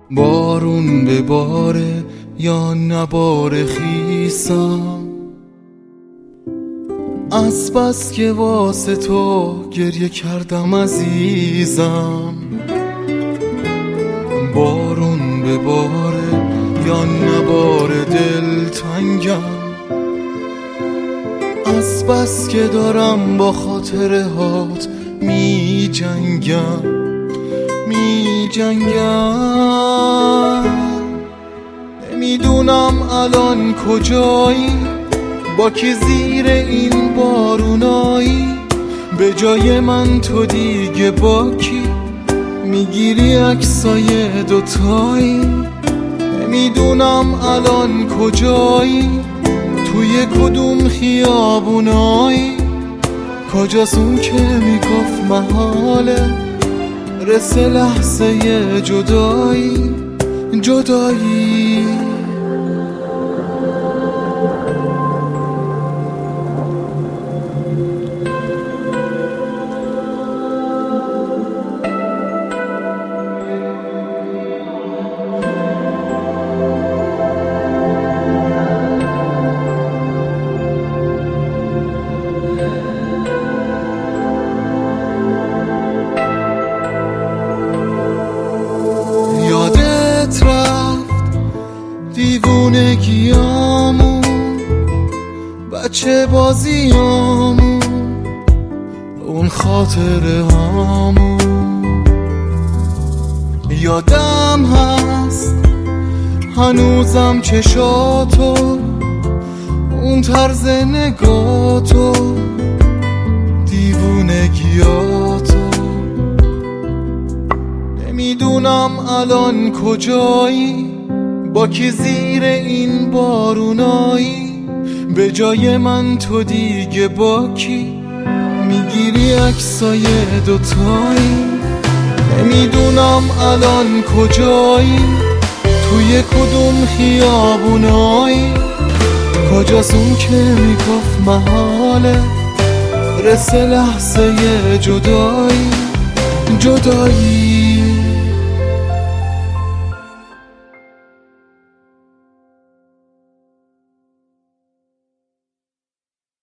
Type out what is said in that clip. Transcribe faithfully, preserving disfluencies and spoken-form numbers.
بارون به باره یا نبار خیسم، از بس که واسه تو گریه کردم عزیزم. بارون به باره یا نبار دلتنگم، از بس که دارم با خاطره هات می جنگم می جنگم. نمیدونم الان کجایی، با کی زیر این بارونایی، به جای من تو دیگه با کی میگیری عکسای دوتایی. نمیدونم الان کجایی، توی کدوم خیابونایی، کجاست اون که میگفت محاله رسه لحظه جدایی جدایی. یادت رفت دیوونگیامون، بچه بازیامون، اون خاطره هامون. یادم هست هنوزم چشاتو، اون طرز نگاتو، دیوونگیاتو. نمیدونم الان کجایی، با کی زیر این بارونایی، به جای من تو دیگه با کی میگیری عکسای دوتایی. نمیدونم الان کجایی، توی کدوم خیابونایی، کجاست اون که میگفت محاله رسه لحظه جدایی جدایی.